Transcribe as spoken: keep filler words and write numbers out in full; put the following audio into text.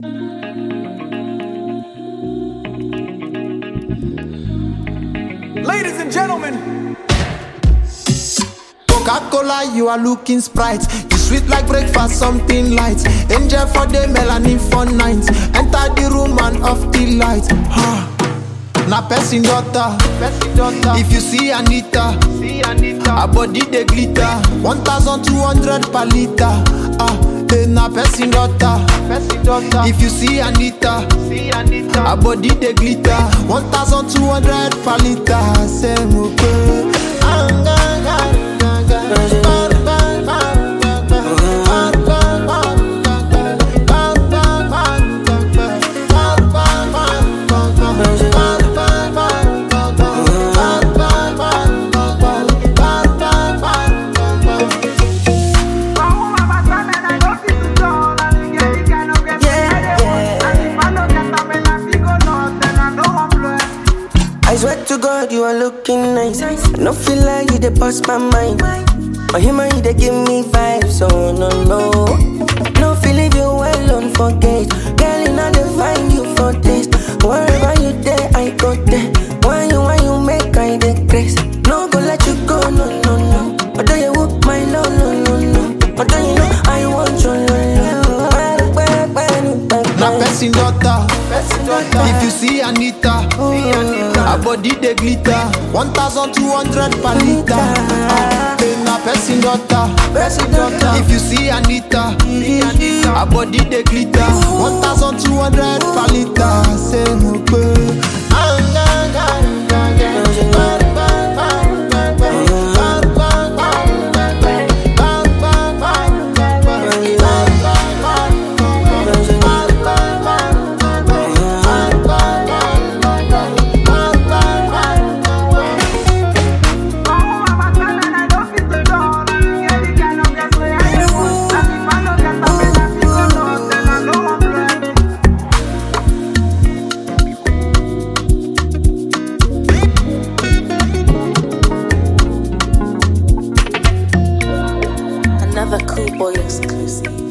Ladies and gentlemen, Coca-Cola, you are looking Sprite. You sweet like breakfast, something light. Angel for the melanin for nights. Enter the room and off the light. Ha. Na person daughter. If you see Anita, her body they glitter. One thousand two hundred per liter. Ah, eh, na person daughter. If you see Anita, her body they glitter. One thousand two hundred per liter. Say mo pe. I swear to God, you are looking nice. I no feel like you dey bust my mind. My human, you dey give me vibes, oh no no. No feel leave you alone, forget. Girl, you know they find you for this. Wherever you there, I go there. Why you, why you make I dey grace? No go let you go, no no no. Although you whoop my no no no no. Although you know I want your love. Na person daughter. If you see Anita, her body they glitter. One thousand two hundred per liter. Ah, eh, na person daughter. If you see Anita, her body they glitter. One thousand two hundred per liter. Say no pe. Another Cool Boy exclusive.